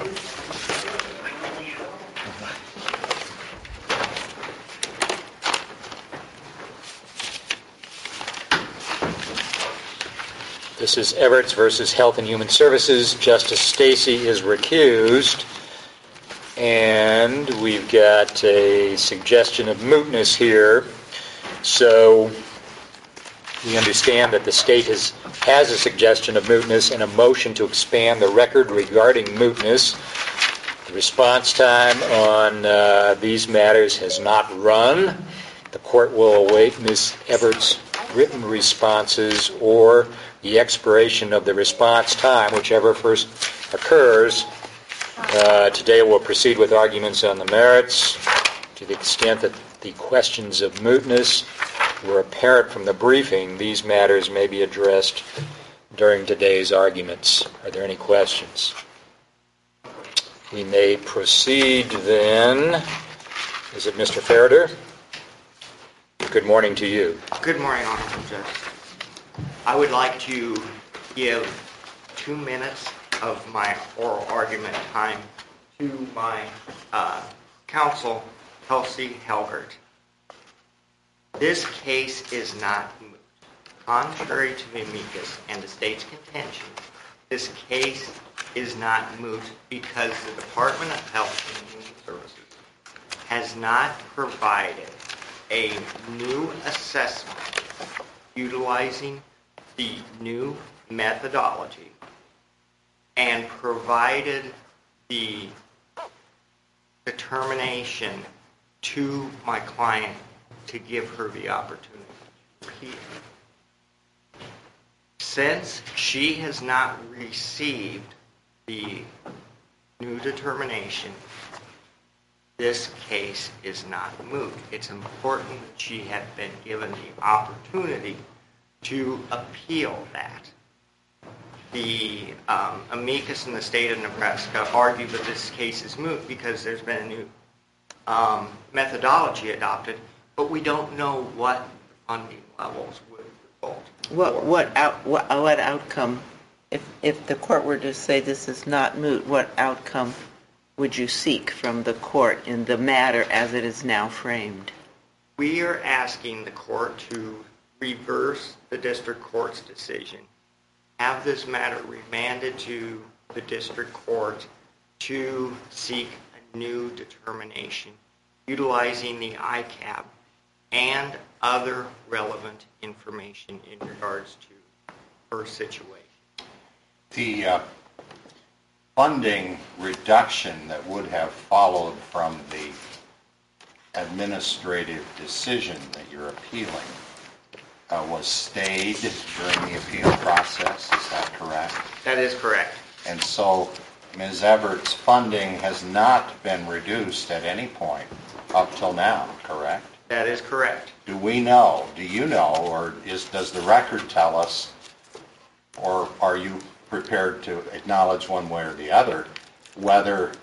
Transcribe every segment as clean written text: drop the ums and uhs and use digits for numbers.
This is Everts versus Health and Human Services. Justice Stacy is recused. And we've got a suggestion of mootness here. So we understand that the state has a suggestion of mootness and a motion to expand the record regarding mootness. The response time on these matters has not run. The court will await Ms. Everts' written responses or the expiration of the response time, whichever first occurs. Today we'll proceed with arguments on the merits. To the extent that the questions of mootness were apparent from the briefing, these matters may be addressed during today's arguments. Are there any questions? We may proceed then. Is it Mr. Ferreter? Good morning to you. Good morning, Honorable Judge. I would like to give 2 minutes of my oral argument time to my counsel, Kelsey Helgert. This case is not moot. Contrary to the amicus and the state's contention, this case is not moot because the Department of Health and Human Services has not provided a new assessment utilizing the new methodology and provided the determination to my client to give her the opportunity to appeal. Since she has not received the new determination, this case is not moot. It's important that she had been given the opportunity to appeal that. The amicus in the state of Nebraska argue that this case is moot because there's been a new methodology adopted, but we don't know what funding levels would result. What outcome, if the court were to say this is not moot, what outcome would you seek from the court in the matter as it is now framed? We are asking the court to reverse the district court's decision, have this matter remanded to the district court to seek a new determination utilizing the ICAB and other relevant information in regards to her situation. The funding reduction that would have followed from the administrative decision that you're appealing was stayed during the appeal process, is that correct? That is correct. And so Ms. Everts' funding has not been reduced at any point up till now, correct? That is correct. Do you know, or does the record tell us, or are you prepared to acknowledge one way or the other, whether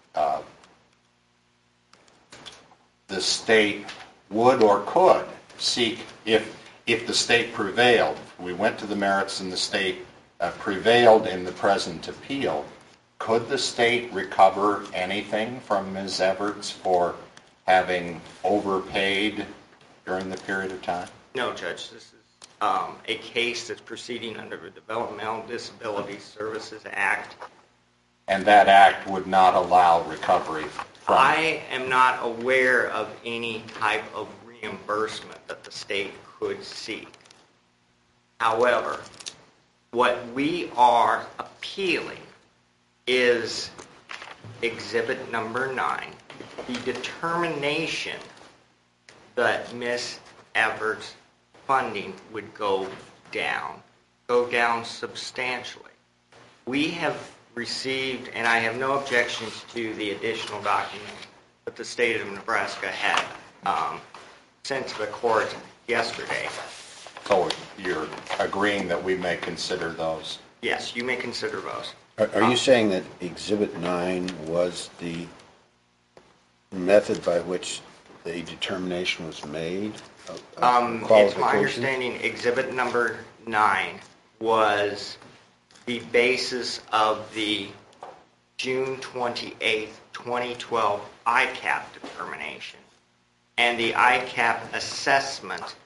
the state would or could seek, if the state prevailed, we went to the merits and the state prevailed in the present appeal, could the state recover anything from Ms. Everts for having overpaid during the period of time? No, Judge. This is a case that's proceeding under the Developmental Disability Services Act. And that act would not allow recovery from... I am not aware of any type of reimbursement that the state could seek. However, what we are appealing is Exhibit Number 9, the determination that Ms. Everts' funding would go down substantially. We have received, and I have no objections to the additional documents that the state of Nebraska had sent to the court yesterday. So you're agreeing that we may consider those? Yes, you may consider those. Are you saying that Exhibit 9 was the method by which the determination was made? It's my understanding Exhibit Number 9 was the basis of the June 28th, 2012 ICAP determination. And the ICAP assessment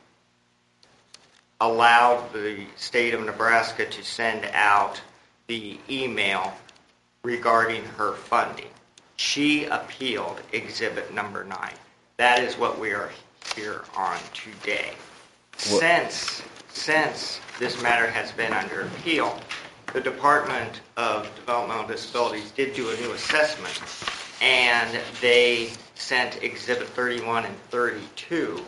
allowed the state of Nebraska to send out the email regarding her funding. She appealed Exhibit number 9. That is what we are here on today. Since this matter has been under appeal, the Department of Developmental Disabilities did do a new assessment, and they sent Exhibit 31 and 32.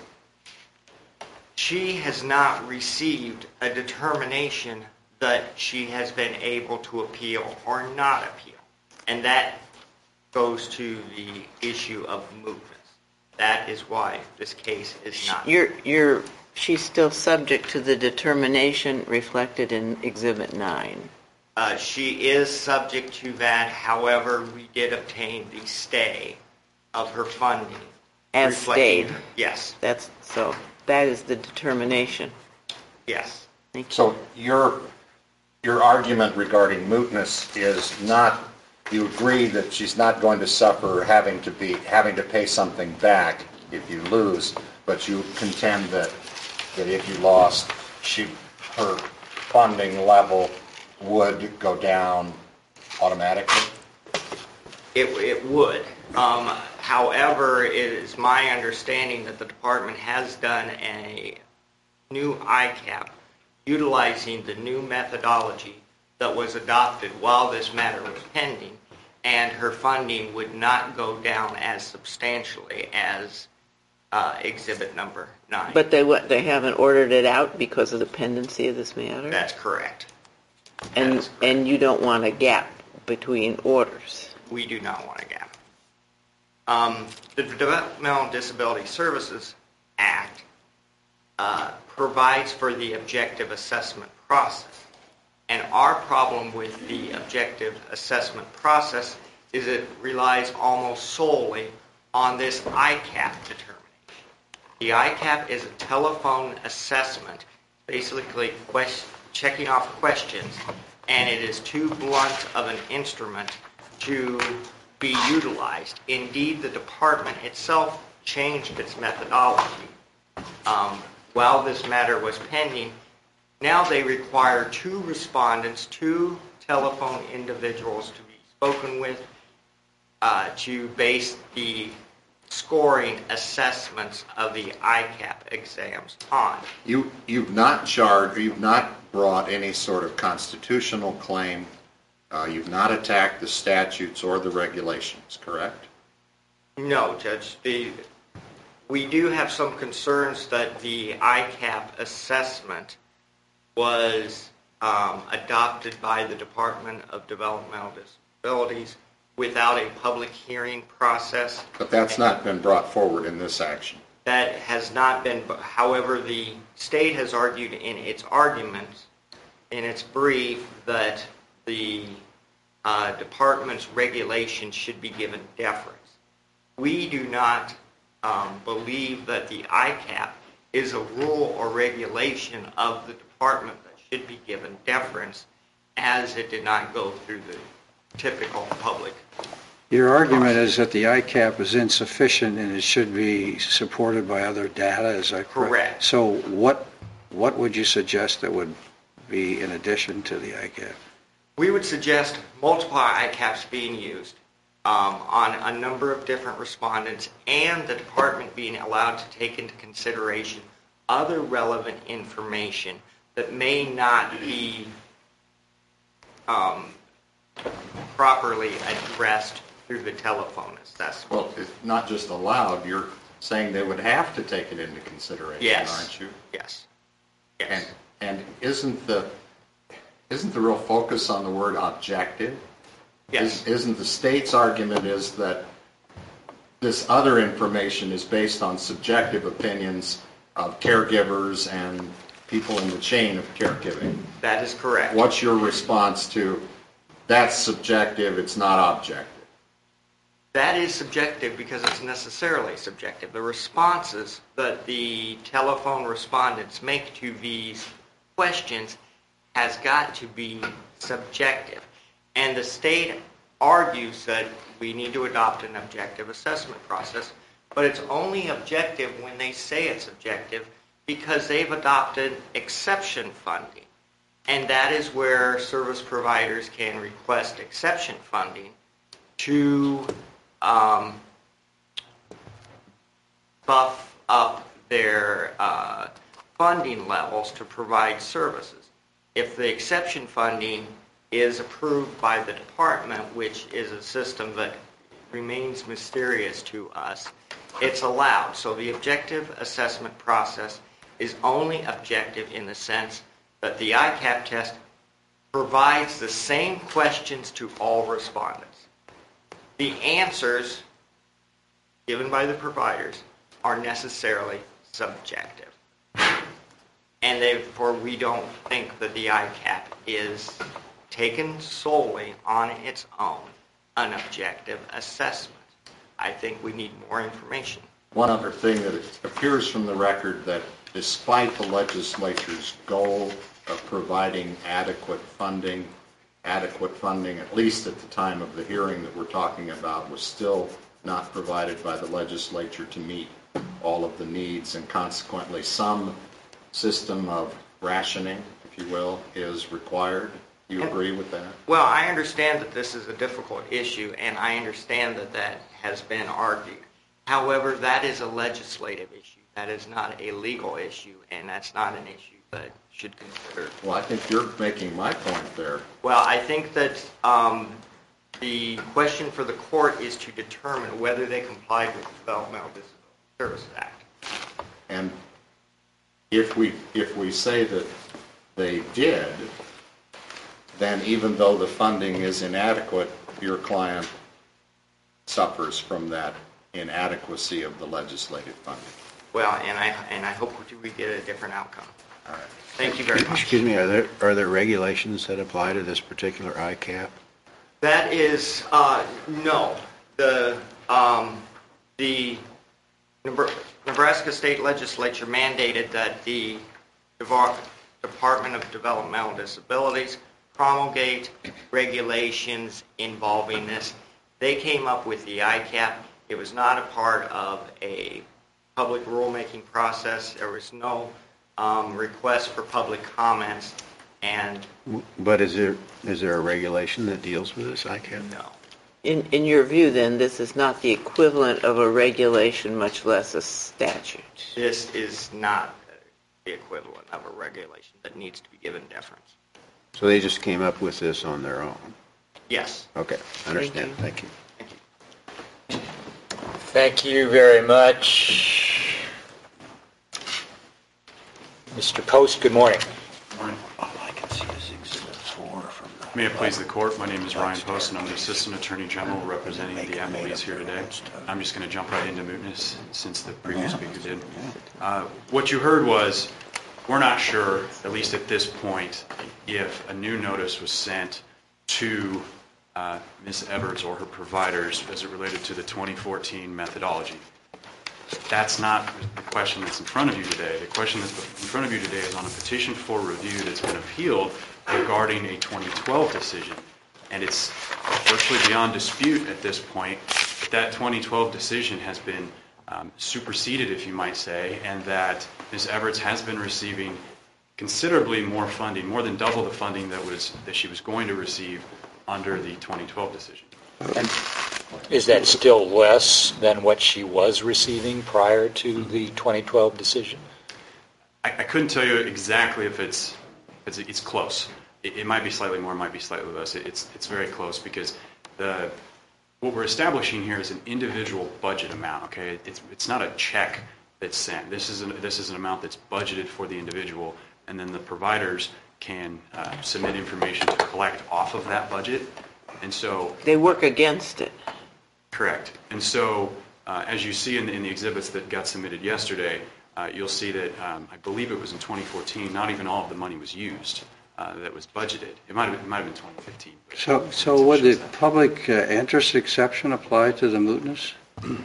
She has not received a determination that she has been able to appeal or not appeal. And that goes to the issue of mootness. That is why this case is not. She's still subject to the determination reflected in Exhibit 9. She is subject to that. However, we did obtain the stay of her funding. As stayed. Yes. That is the determination. Yes. Thank you. So your argument regarding mootness is not, you agree that she's not going to suffer having to pay something back if you lose, but you contend that if you lost, her funding level would go down automatically? It would. However, it is my understanding that the department has done a new ICAP utilizing the new methodology that was adopted while this matter was pending, and her funding would not go down as substantially as Exhibit number 9. But they haven't ordered it out because of the pendency of this matter? That's correct. And you don't want a gap between orders? We do not want a gap. The Developmental Disability Services Act provides for the objective assessment process. And our problem with the objective assessment process is it relies almost solely on this ICAP determination. The ICAP is a telephone assessment, basically checking off questions, and it is too blunt of an instrument to be utilized. Indeed, the department itself changed its methodology while this matter was pending. Now they require 2 respondents, 2 telephone individuals to be spoken with to base the scoring assessments of the ICAP exams on. You've not brought any sort of constitutional claim. You've not attacked the statutes or the regulations, correct? No, Judge. We do have some concerns that the ICAP assessment was adopted by the Department of Developmental Disabilities without a public hearing process. But that's not been brought forward in this action. That has not been. However, the state has argued in its arguments, in its brief, that the department's regulations should be given deference. We do not believe that the ICAP is a rule or regulation of the department that should be given deference, as it did not go through the typical public. Your argument is that the ICAP is insufficient and it should be supported by other data, is that correct? Correct. So what would you suggest that would be in addition to the ICAP? We would suggest multiple ICAPs being used on a number of different respondents, and the department being allowed to take into consideration other relevant information that may not be properly addressed through the telephone assessment. Well, it's not just allowed, you're saying they would have to take it into consideration, Yes. aren't you? Yes. Yes. And isn't the real focus on the word objective? Yes. Isn't the state's argument is that this other information is based on subjective opinions of caregivers and people in the chain of caregiving? That is correct. What's your response to that's subjective, it's not objective? That is subjective because it's necessarily subjective. The responses that the telephone respondents make to these questions has got to be subjective. And the state argues that we need to adopt an objective assessment process, but it's only objective when they say it's objective because they've adopted exception funding. And that is where service providers can request exception funding to buff up their funding levels to provide services. If the exception funding is approved by the department, which is a system that remains mysterious to us, it's allowed. So the objective assessment process is only objective in the sense that the ICAP test provides the same questions to all respondents. The answers given by the providers are necessarily subjective. And therefore, we don't think that the ICAP is taken solely on its own an objective assessment. I think we need more information. One other thing that appears from the record, that despite the legislature's goal of providing adequate funding, at least at the time of the hearing that we're talking about, was still not provided by the legislature to meet all of the needs, and consequently some system of rationing, if you will, is required. Do you agree with that? Well, I understand that this is a difficult issue, and I understand that that has been argued. However, that is a legislative issue. That is not a legal issue, and that's not an issue that should consider. Well, I think you're making my point there. Well, I think that the question for the court is to determine whether they complied with the Developmental Disability Services Act. And if we say that they did, then even though the funding is inadequate, your client suffers from that inadequacy of the legislative funding. Well, and I hope we get a different outcome. All right. Thank you very much. Excuse me, are there regulations that apply to this particular ICAP? That is no. The Nebraska State Legislature mandated that the Department of Developmental Disabilities promulgate regulations involving this. They came up with the ICAP. It was not a part of a public rulemaking process. There was no request for public comments. But is there a regulation that deals with this ICAP? No. In your view, then, this is not the equivalent of a regulation, much less a statute. This is not the equivalent of a regulation that needs to be given deference. So they just came up with this on their own? Yes. Okay, I understand. Thank you. Thank you. Thank you. Thank you very much. Mr. Post, good morning. Morning. All I can see is Exhibit 4 from the... May it please the court, my name is Ryan Post, and I'm the Assistant Attorney General representing the appellees here today. I'm just going to jump right into mootness since the previous speaker did. What you heard was, we're not sure, at least at this point, if a new notice was sent to Ms. Everts or her providers as it related to the 2014 methodology. That's not the question that's in front of you today. The question that's in front of you today is on a petition for review that's been appealed regarding a 2012 decision. And it's virtually beyond dispute at this point that 2012 decision has been superseded, if you might say, and that Ms. Everts has been receiving considerably more funding, more than double the funding that she was going to receive under the 2012 decision. Is that still less than what she was receiving prior to the 2012 decision? I couldn't tell you exactly if it's close. It might be slightly more, it might be slightly less. It's very close because what we're establishing here is an individual budget amount. Okay, it's not a check that's sent. This is an amount that's budgeted for the individual, and then the providers can submit information to collect off of that budget. And so They work against it. correct. And so as you see in the exhibits that got submitted yesterday, you'll see that I believe it was in 2014. Not even all of the money was used that was budgeted. It might have been 2015. So would the public interest exception apply to the mootness?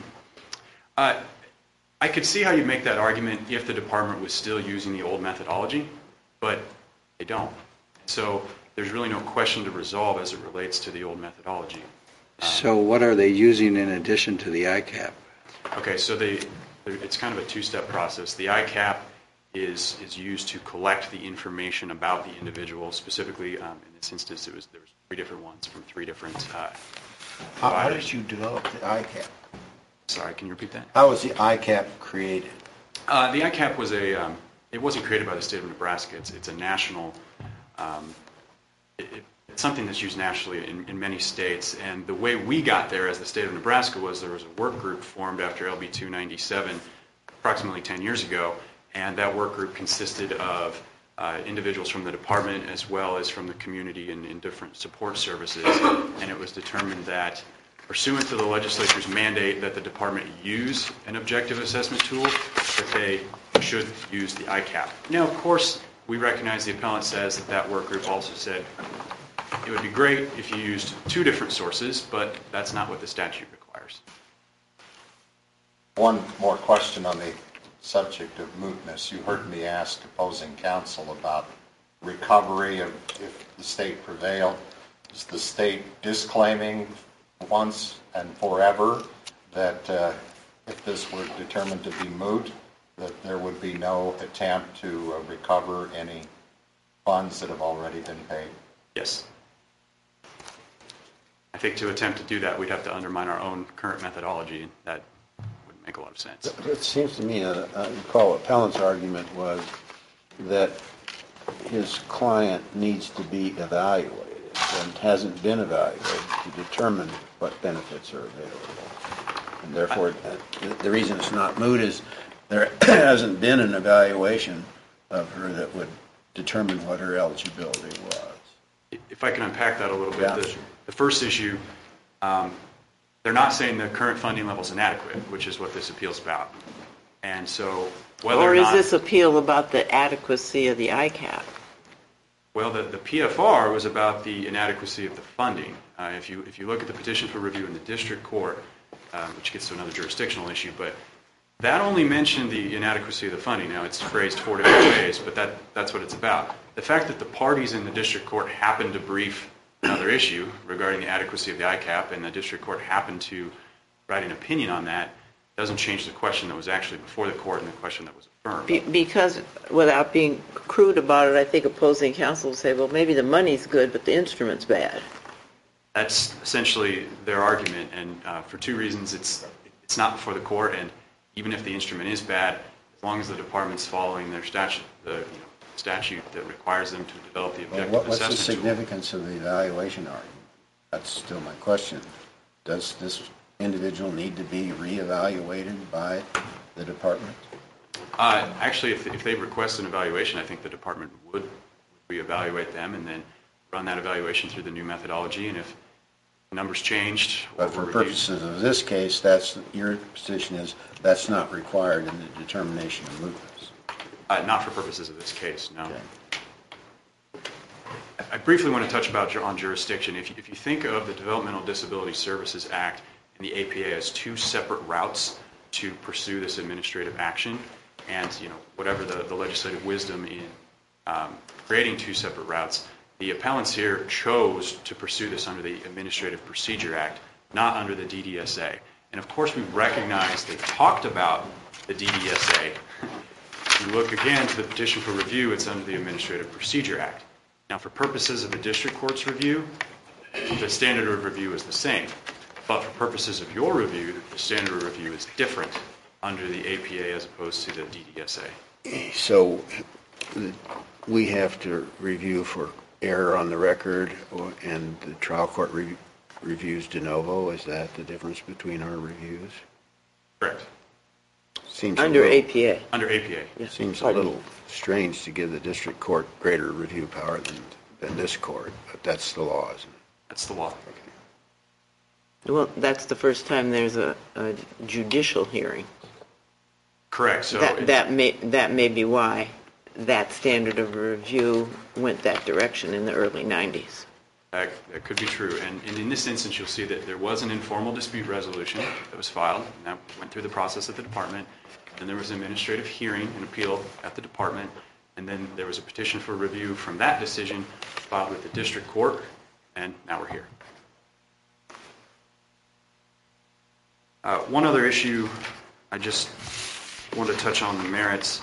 I could see how you'd make that argument if the department was still using the old methodology, but they don't. So there's really no question to resolve as it relates to the old methodology. So what are they using in addition to the ICAP? Okay, so it's kind of a two-step process. The ICAP is used to collect the information about the individual. Specifically, in this instance, there was 3 different ones from 3 different How providers. did you develop the ICAP? Sorry, can you repeat that? How was the ICAP created? The ICAP was it wasn't created by the state of Nebraska. It's a national, it's something that's used nationally in many states. And the way we got there as the state of Nebraska was there was a work group formed after LB 297 approximately 10 years ago. And that work group consisted of individuals from the department as well as from the community and in different support services. And it was determined that pursuant to the legislature's mandate that the department use an objective assessment tool, that they should use the ICAP. Now, of course, we recognize the appellant says that work group also said it would be great if you used 2 different sources, but that's not what the statute requires. One more question on the subject of mootness. You heard me ask opposing counsel about recovery of if the state prevailed. Is the state disclaiming once and forever that if this were determined to be moot, that there would be no attempt to recover any funds that have already been paid? Yes. I think to attempt to do that, we'd have to undermine our own current methodology, and that wouldn't make a lot of sense. It seems to me, recall appellant's argument was that his client needs to be evaluated and hasn't been evaluated to determine what benefits are available. And therefore, the reason it's not moot is there hasn't been an evaluation of her that would determine what her eligibility was. If I can unpack that a little bit, Yeah. the first issue, they're not saying the current funding level is inadequate, which is what this appeal is about. And so whether Or or is not... this appeal about the adequacy of the ICAP? Well, the PFR was about the inadequacy of the funding. If you look at the petition for review in the district court, which gets to another jurisdictional issue, but that only mentioned the inadequacy of the funding. Now, it's phrased 4 different ways, but that's what it's about. The fact that the parties in the district court happened to brief another issue regarding the adequacy of the ICAP, and the district court happened to write an opinion on that, doesn't change the question that was actually before the court and the question that was affirmed. Because, without being crude about it, I think opposing counsel will say, well, maybe the money's good, but the instrument's bad. That's essentially their argument, and for 2 reasons. It's not before the court, and even if the instrument is bad, as long as the department's following their statute, statute that requires them to develop the objective What's the assessment tool. significance of the evaluation argument? That's still my question. Does this individual need to be reevaluated by the department? Actually, if they request an evaluation, I think the department would reevaluate them and then run that evaluation through the new methodology. And if numbers changed or But for were reviewed, purposes of this case, that's your position is that's not required in the determination of mootness. not for purposes of this case, no. Okay. I briefly want to touch on jurisdiction. If you think of the Developmental Disability Services Act and the APA as 2 separate routes to pursue this administrative action, and whatever the legislative wisdom in creating 2 separate routes, the appellants here chose to pursue this under the Administrative Procedure Act, not under the DDSA. And of course, we recognize they talked about the DDSA. If you look again to the petition for review, it's under the Administrative Procedure Act. Now, for purposes of the district court's review, the standard of review is the same. But for purposes of your review, the standard of review is different under the APA as opposed to the DDSA. So we have to review for error on the record, and the trial court reviews de novo. Is that the difference between our reviews? Correct. Seems Under a little, APA. Under APA. Seems a little strange to give the district court greater review power than this court, but that's the law, isn't it? That's the law. Well, that's the first time there's a judicial hearing. Correct. So That may be why that standard of review went that direction in the early 90s. that could be true. And in this instance, you'll see that there was an informal dispute resolution that was filed, and that went through the process at the department. Then there was an administrative hearing and appeal at the department, and then there was a petition for review from that decision filed with the district court, and now we're here. One other issue, I just wanted to touch on the merits.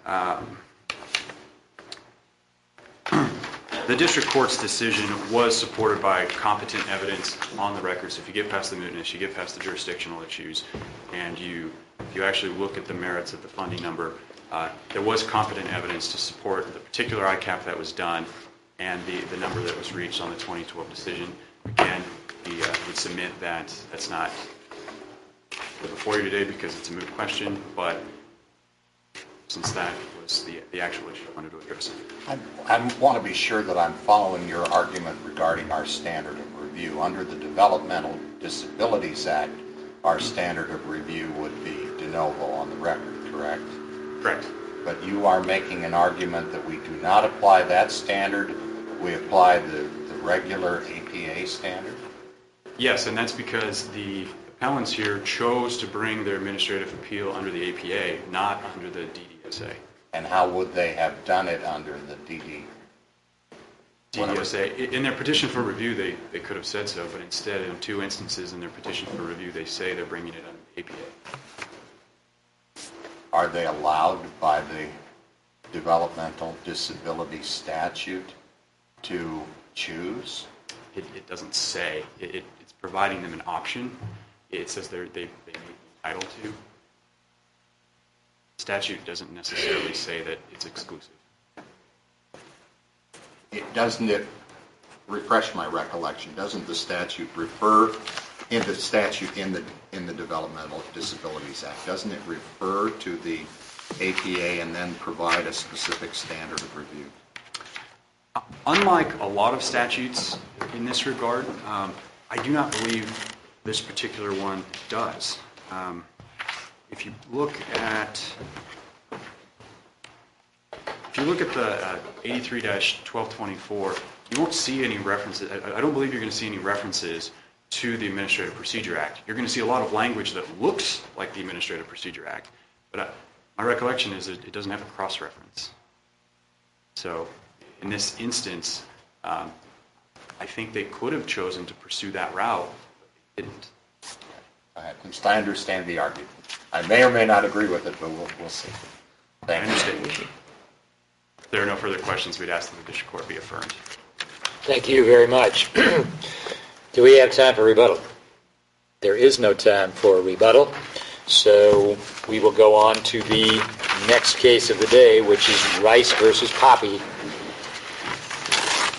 The district court's decision was supported by competent evidence on the record. So if you get past the mootness, you get past the jurisdictional issues, and you actually look at the merits of the funding number, there was competent evidence to support the particular ICAP that was done and the number that was reached on the 2012 decision. Again, we would submit that that's not before you today because it's a moot question, but since that was the actual issue I wanted to address. I want to be sure that I'm following your argument regarding our standard of review. Under the Developmental Disabilities Act, our standard of review would be de novo on the record, correct? Correct. But you are making an argument that we do not apply that standard, we apply the regular APA standard? Yes, and that's because the appellants here chose to bring their administrative appeal under the APA, not under the DDSA. And how would they have done it under the DDSA? In their petition for review, they could have said so, but instead, in 2 instances in their petition for review, they say they're bringing it under the APA. Are they allowed by the Developmental Disability Statute to choose? It doesn't say. It's providing them an option. It says they may be entitled to. Statute doesn't necessarily say that it's exclusive. Doesn't it, refresh my recollection, doesn't the statute refer, in the statute in the Developmental Disabilities Act, doesn't it refer to the APA and then provide a specific standard of review? Unlike a lot of statutes in this regard, I do not believe this particular one does. If you look at the 83-1224, you won't see any references. I don't believe you're going to see any references to the Administrative Procedure Act. You're going to see a lot of language that looks like the Administrative Procedure Act, but my recollection is that it doesn't have a cross-reference. So in this instance, I think they could have chosen to pursue that route, but they didn't. At least I understand the argument. I may or may not agree with it, but we'll see. Thank you. I understand. If there are no further questions, we'd ask that the district court be affirmed. Thank you very much. Do we have time for rebuttal? There is no time for rebuttal, so we will go on to the next case of the day, which is Rice versus Poppy.